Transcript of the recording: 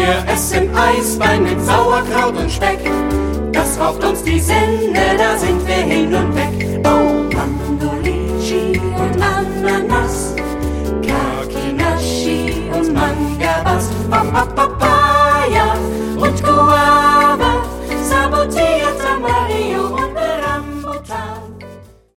Wir essen Eisbein mit Sauerkraut und Speck. Das raubt uns die Sinne, da sind wir hin und weg. Oh, Mango, Lychee und Ananas, Kakinashi und Mangabas. Bap, bap, bap.